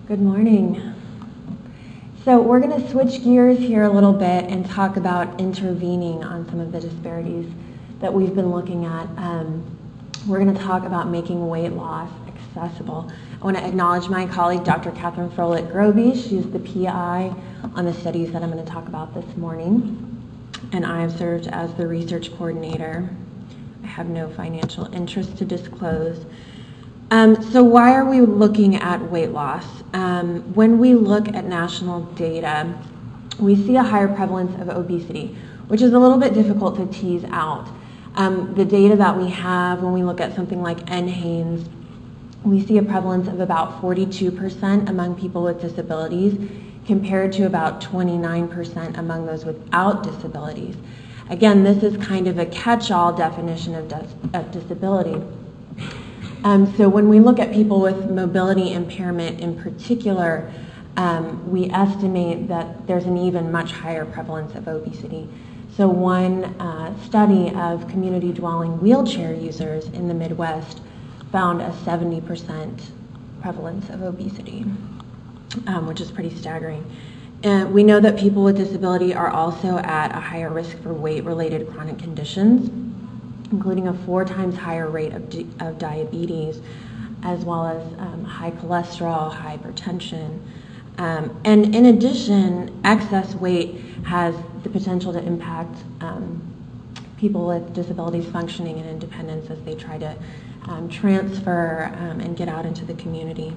Good morning. So we're going to switch gears here a little bit and talk about intervening on some of the disparities that we've been looking at. We're going to talk about making weight loss accessible. I want to acknowledge my colleague, Dr. Catherine Froelich-Groby. She's the PI on the studies that I'm going to talk about this morning, and I have served as the research coordinator. I have no financial interest to disclose. So why are we looking at weight loss? When we look at national data, we see a higher prevalence of obesity, which is a little bit difficult to tease out. The data that we have when we look at something like NHANES, we see a prevalence of about 42% among people with disabilities compared to about 29% among those without disabilities. Again, this is kind of a catch-all definition of disability. So when we look at people with mobility impairment in particular, we estimate that there's an even much higher prevalence of obesity. So one study of community dwelling wheelchair users in the Midwest found a 70% prevalence of obesity, which is pretty staggering. And we know that people with disability are also at a higher risk for weight-related chronic conditions, including a 4 times higher rate of diabetes, as well as high cholesterol, hypertension. And in addition, excess weight has the potential to impact people with disabilities functioning and independence as they try to transfer and get out into the community.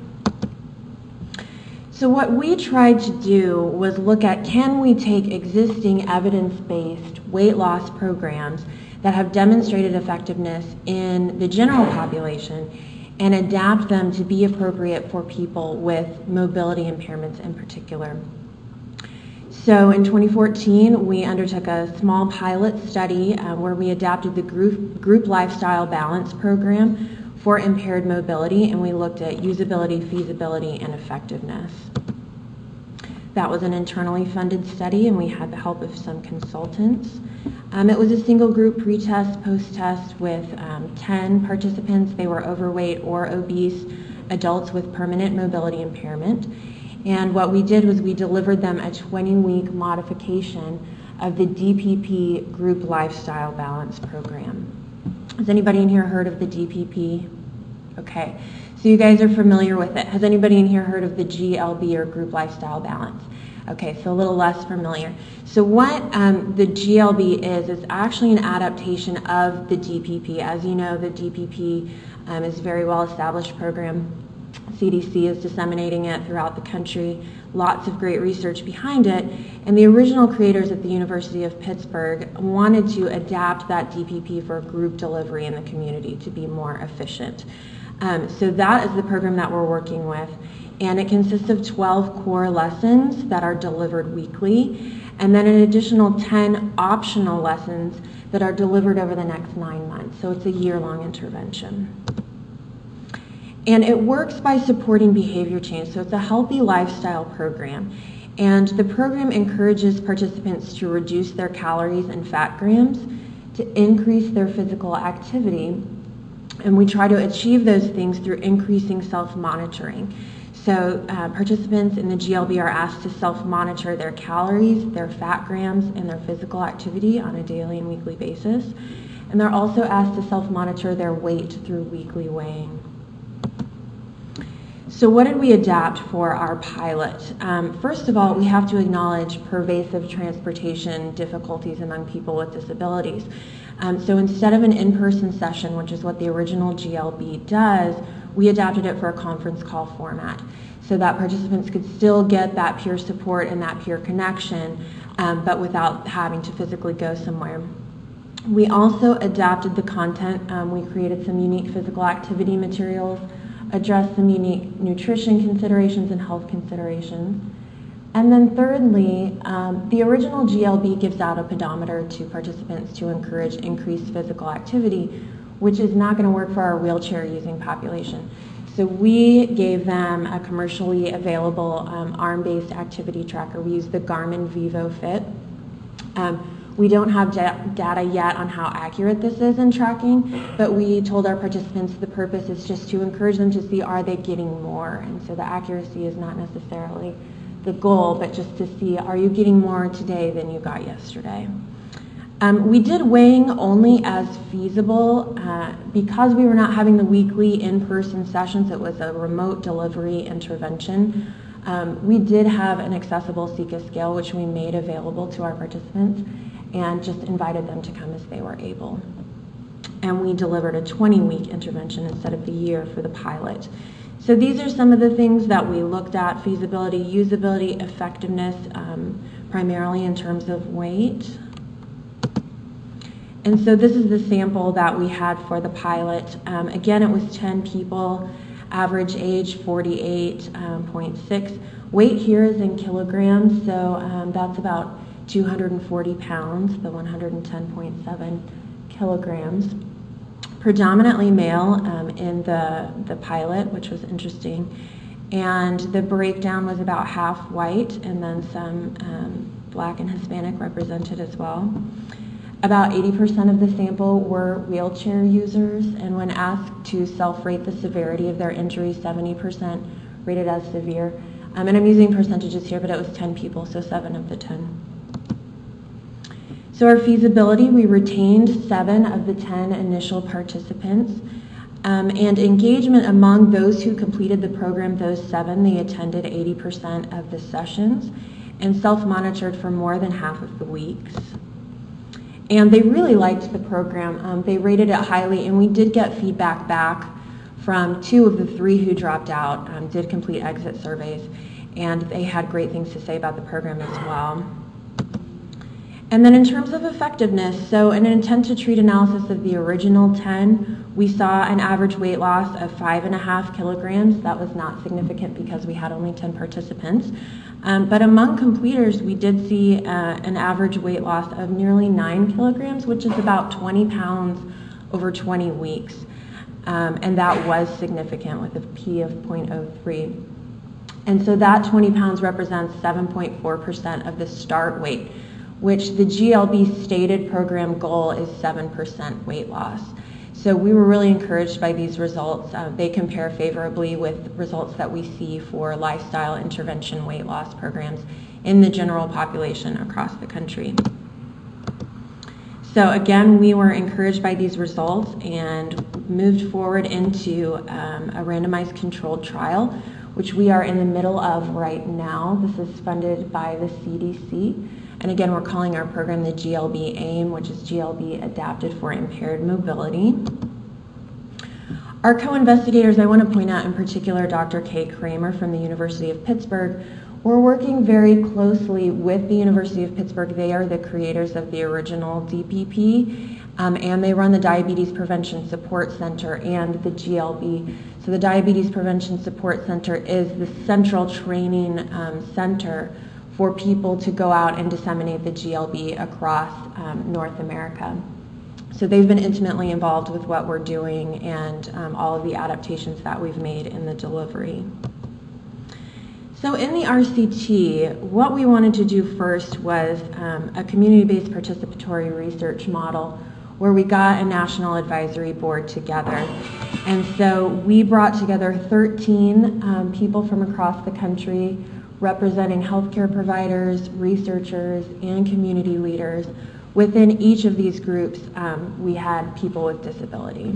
So what we tried to do was look at, can we take existing evidence-based weight loss programs that have demonstrated effectiveness in the general population and adapt them to be appropriate for people with mobility impairments in particular. So in 2014, we undertook a small pilot study where we adapted the group lifestyle balance program for impaired mobility, and we looked at usability, feasibility, and effectiveness. That was an internally funded study, and we had the help of some consultants. It was a single group pre-test, post-test with 10 participants. They were overweight or obese adults with permanent mobility impairment. And what we did was we delivered them a 20-week modification of the DPP Group Lifestyle Balance Program. Has anybody in here heard of the DPP? Okay, so you guys are familiar with it. Has anybody in here heard of the GLB or Group Lifestyle Balance? Okay, so a little less familiar. So what the GLB is actually an adaptation of the DPP. As you know, the DPP is a very well-established program. CDC is disseminating it throughout the country. Lots of great research behind it. And the original creators at the University of Pittsburgh wanted to adapt that DPP for group delivery in the community to be more efficient. So that is the program that we're working with. And it consists of 12 core lessons that are delivered weekly, and then an additional 10 optional lessons that are delivered over the next 9 months. So it's a year-long intervention. And it works by supporting behavior change. So it's a healthy lifestyle program. And the program encourages participants to reduce their calories and fat grams, to increase their physical activity. And we try to achieve those things through increasing self-monitoring. So participants in the GLB are asked to self-monitor their calories, their fat grams, and their physical activity on a daily and weekly basis. And they're also asked to self-monitor their weight through weekly weighing. So what did we adapt for our pilot? First of all, we have to acknowledge pervasive transportation difficulties among people with disabilities. So instead of an in-person session, which is what the original GLB does, we adapted it for a conference call format so that participants could still get that peer support and that peer connection, but without having to physically go somewhere. We also adapted the content. We created some unique physical activity materials, addressed some unique nutrition considerations and health considerations. And then thirdly, the original GLB gives out a pedometer to participants to encourage increased physical activity, which is not going to work for our wheelchair using population. So we gave them a commercially available arm-based activity tracker. We used the Garmin VivoFit. We don't have data yet on how accurate this is in tracking, but we told our participants the purpose is just to encourage them to see, are they getting more? And so the accuracy is not necessarily the goal, but just to see, are you getting more today than you got yesterday? We did weighing only as feasible. Because we were not having the weekly in-person sessions, it was a remote delivery intervention. We did have an accessible SICA scale, which we made available to our participants and just invited them to come as they were able. And we delivered a 20-week intervention instead of the year for the pilot. So these are some of the things that we looked at: feasibility, usability, effectiveness, primarily in terms of weight. And so this is the sample that we had for the pilot. Again, it was 10 people, average age 48.6. Weight here is in kilograms, so that's about 240 pounds, the 110.7 kilograms. Predominantly male in the pilot, which was interesting. And the breakdown was about half white, and then some Black and Hispanic represented as well. About 80% of the sample were wheelchair users, and when asked to self-rate the severity of their injury, 70% rated as severe. And I'm using percentages here, but it was 10 people, so 7 of the 10. So our feasibility, we retained 7 of the 10 initial participants. And engagement among those who completed the program, those 7, they attended 80% of the sessions and self-monitored for more than half of the weeks. And they really liked the program. They rated it highly, and we did get feedback back from 2 of the 3 who dropped out, did complete exit surveys, and they had great things to say about the program as well. And then in terms of effectiveness, so in an intent to treat analysis of the original 10, we saw an average weight loss of 5.5 kilograms. That was not significant because we had only 10 participants. But among completers, we did see an average weight loss of nearly 9 kilograms, which is about 20 pounds over 20 weeks. And that was significant with a P of 0.03. And so that 20 pounds represents 7.4% of the start weight, which the GLB stated program goal is 7% weight loss. So we were really encouraged by these results. They compare favorably with results that we see for lifestyle intervention weight loss programs in the general population across the country. So again, we were encouraged by these results and moved forward into a randomized controlled trial, which we are in the middle of right now. This is funded by the CDC. And again, we're calling our program the GLB AIM, which is GLB Adapted for Impaired Mobility. Our co-investigators, I want to point out in particular Dr. Kay Kramer from the University of Pittsburgh. We're working very closely with the University of Pittsburgh. They are the creators of the original DPP, and they run the Diabetes Prevention Support Center and the GLB. So the Diabetes Prevention Support Center is the central training center for people to go out and disseminate the GLB across North America. So they've been intimately involved with what we're doing and all of the adaptations that we've made in the delivery. So in the RCT, what we wanted to do first was a community-based participatory research model where we got a national advisory board together. And so we brought together 13 people from across the country representing healthcare providers, researchers, and community leaders. Within each of these groups, we had people with disability.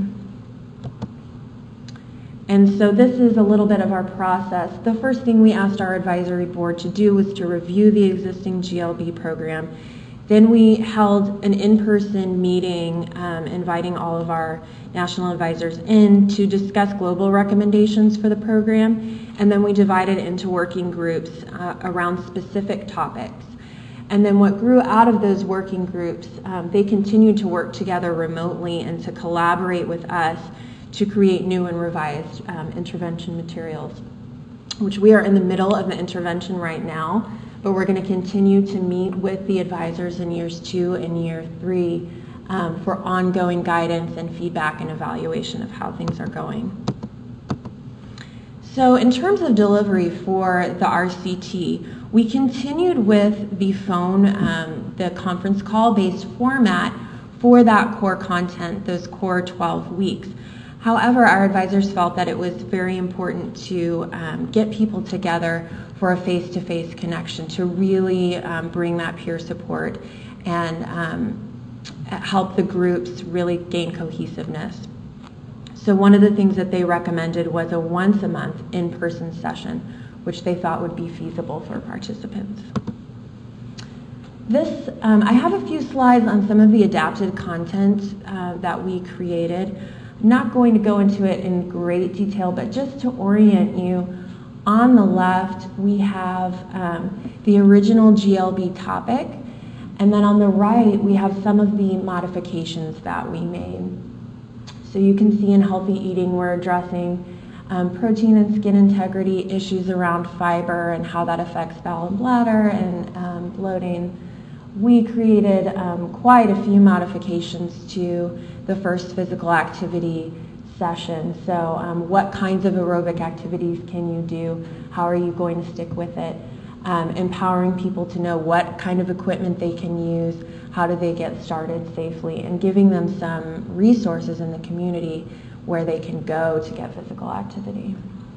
And so this is a little bit of our process. The first thing we asked our advisory board to do was to review the existing GLB program. Then we held an in-person meeting inviting all of our national advisors in to discuss global recommendations for the program. And then we divided into working groups around specific topics. And then what grew out of those working groups, they continued to work together remotely and to collaborate with us to create new and revised intervention materials, which we are in the middle of the intervention right now, but we're going to continue to meet with the advisors in years 2 and year 3 for ongoing guidance and feedback and evaluation of how things are going. So in terms of delivery for the RCT, We continued with the phone, the conference call-based format for that core content, those core 12 weeks. However, our advisors felt that it was very important to get people together for a face-to-face connection to really bring that peer support and help the groups really gain cohesiveness. So one of the things that they recommended was a once-a-month in-person session, which they thought would be feasible for participants. I have a few slides on some of the adapted content that we created. I'm not going to go into it in great detail, but just to orient you, on the left we have the original GLB topic, and then on the right we have some of the modifications that we made. So you can see in healthy eating we're addressing protein and skin integrity, issues around fiber and how that affects bowel and bladder, and bloating. We created quite a few modifications to the first physical activity session. So what kinds of aerobic activities can you do? How are you going to stick with it? Empowering people to know what kind of equipment they can use, how do they get started safely, and giving them some resources in the community where they can go to get physical activity.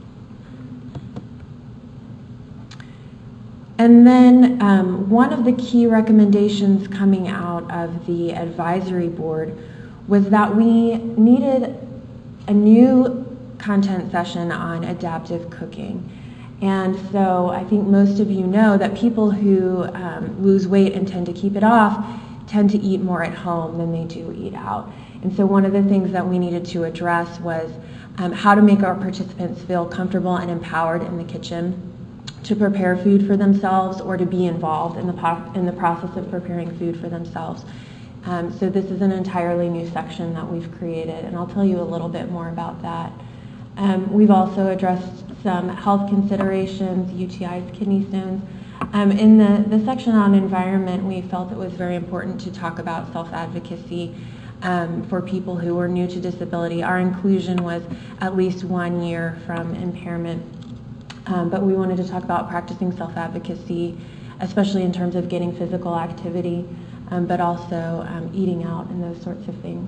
And then one of the key recommendations coming out of the advisory board was that we needed a new content session on adaptive cooking. And so I think most of you know that people who lose weight and tend to keep it off tend to eat more at home than they do eat out. And so one of the things that we needed to address was how to make our participants feel comfortable and empowered in the kitchen to prepare food for themselves or to be involved in the process of preparing food for themselves. So this is an entirely new section that we've created, and I'll tell you a little bit more about that. We've also addressed some health considerations, UTIs, kidney stones. In the section on environment, we felt it was very important to talk about self-advocacy for people who were new to disability. Our inclusion was at least 1 year from impairment, but we wanted to talk about practicing self-advocacy, especially in terms of getting physical activity, but also eating out and those sorts of things.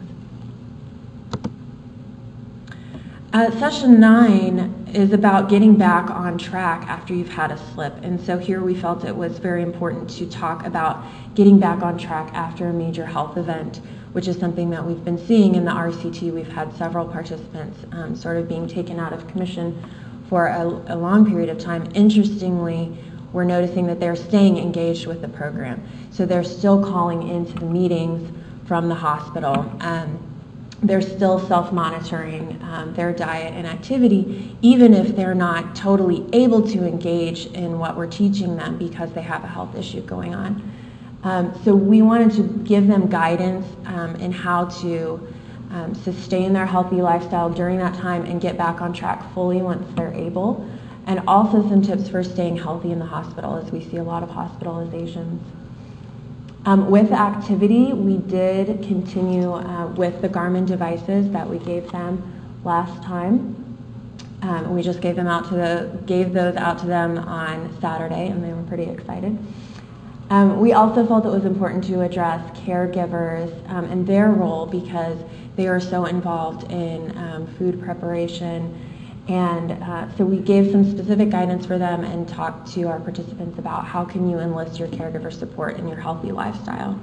Session 9 is about getting back on track after you've had a slip, and so here we felt it was very important to talk about getting back on track after a major health event, which is something that we've been seeing in the RCT. We've had several participants sort of being taken out of commission for a long period of time. Interestingly, we're noticing that they're staying engaged with the program, so they're still calling into the meetings from the hospital. They're still self-monitoring their diet and activity, even if they're not totally able to engage in what we're teaching them because they have a health issue going on. So we wanted to give them guidance in how to sustain their healthy lifestyle during that time and get back on track fully once they're able, and also some tips for staying healthy in the hospital, as we see a lot of hospitalizations. With activity, we did continue with the Garmin devices that we gave them last time. We just gave those out to them on Saturday, and they were pretty excited. We also felt it was important to address caregivers and their role because they are so involved in food preparation. And so we gave some specific guidance for them and talked to our participants about how can you enlist your caregiver support in your healthy lifestyle.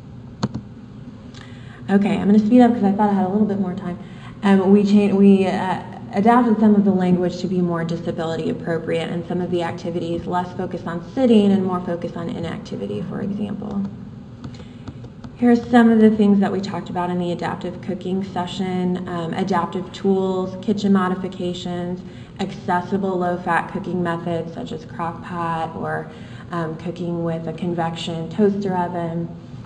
Okay, I'm going to speed up because I thought I had a little bit more time. We adapted some of the language to be more disability appropriate, and some of the activities less focused on sitting and more focused on inactivity, for example. Here's some of the things that we talked about in the adaptive cooking session: adaptive tools, kitchen modifications, accessible low-fat cooking methods such as crock pot or cooking with a convection toaster oven.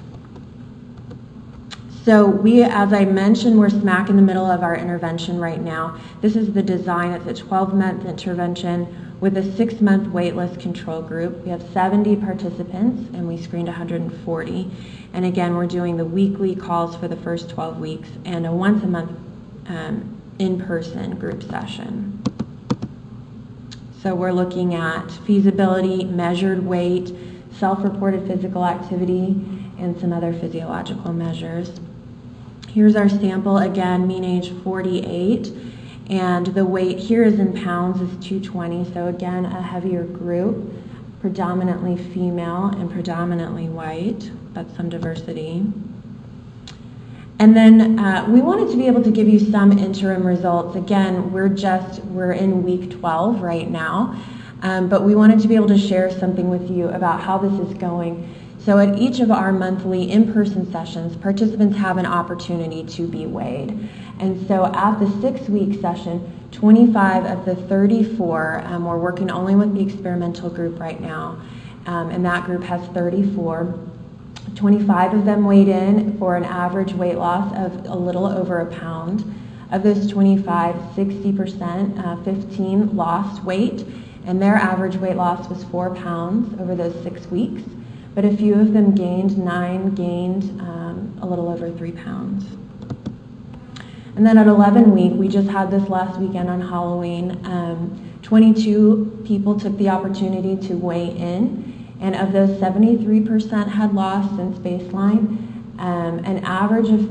So as I mentioned, we're smack in the middle of our intervention right now. This is the design. It's a 12-month intervention with a 6-month waitlist control group. We have 70 participants and we screened 140. And again, we're doing the weekly calls for the first 12 weeks and a once-a-month in-person group session. So we're looking at feasibility, measured weight, self-reported physical activity, and some other physiological measures. Here's our sample, again, mean age 48, and the weight here is in pounds is 220, so again, a heavier group, predominantly female and predominantly white, but some diversity. And then we wanted to be able to give you some interim results. Again, we're in week 12 right now, but we wanted to be able to share something with you about how this is going. So at each of our monthly in-person sessions, participants have an opportunity to be weighed. And so at the 6-week session, 25 of the 34, we're working only with the experimental group right now, and that group has 34. 25 of them weighed in for an average weight loss of a little over a pound. Of those 25, 60%, 15 lost weight, and their average weight loss was 4 pounds over those 6 weeks. But a few of them gained, 9 gained a little over 3 pounds. And then at 11 week, we just had this last weekend on Halloween, 22 people took the opportunity to weigh in. And of those, 73% had lost since baseline, an average of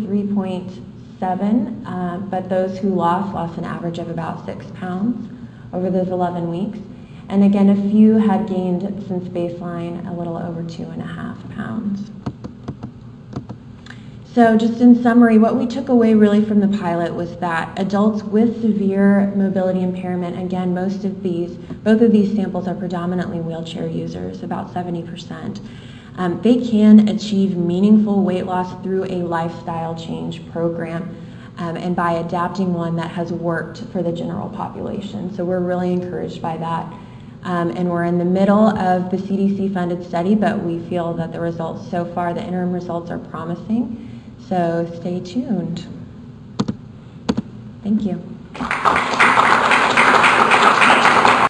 3.7, but those who lost an average of about 6 pounds over those 11 weeks. And again, a few had gained since baseline a little over 2.5 pounds. So just in summary, what we took away really from the pilot was that adults with severe mobility impairment, again, both of these samples are predominantly wheelchair users, about 70%. They can achieve meaningful weight loss through a lifestyle change program and by adapting one that has worked for the general population. So we're really encouraged by that. And we're in the middle of the CDC-funded study, but we feel that the results so far, the interim results, are promising. So stay tuned. Thank you.